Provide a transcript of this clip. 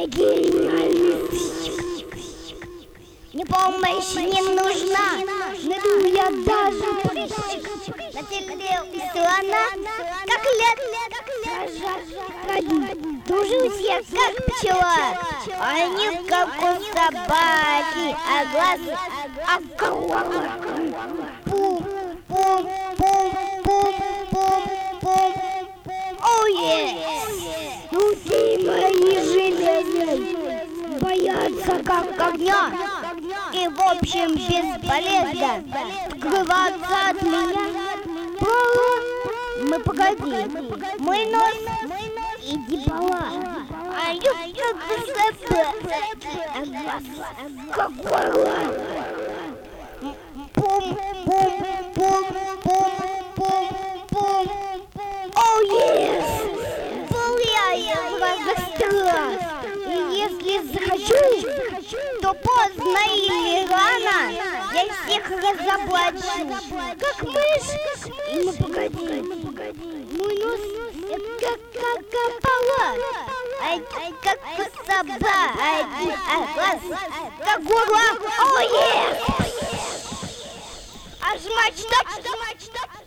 гениальный сыщик. Мне помощь не нужна, найду я даже прыщик. На теле у слона, как лед, дружусь я, как пчела. Они как у собаки, а глаз от корова. Пум-пум-пум-пум-пум-пум. Оу, ну ты мои железные, боятся как огня. И в общем бесполезно скрываться от меня. Мы погоди, мой нос, иди пола. А я как горло. Пум-пум-пум-пум-пум-пум. Оу, ес! Был я страх. И если захочу, то поздно или рано я всех разоблачу. Как мышь. Ну погоди, мой нос это как пола, как собака, а глаз как горло. О, ес! А жмать что?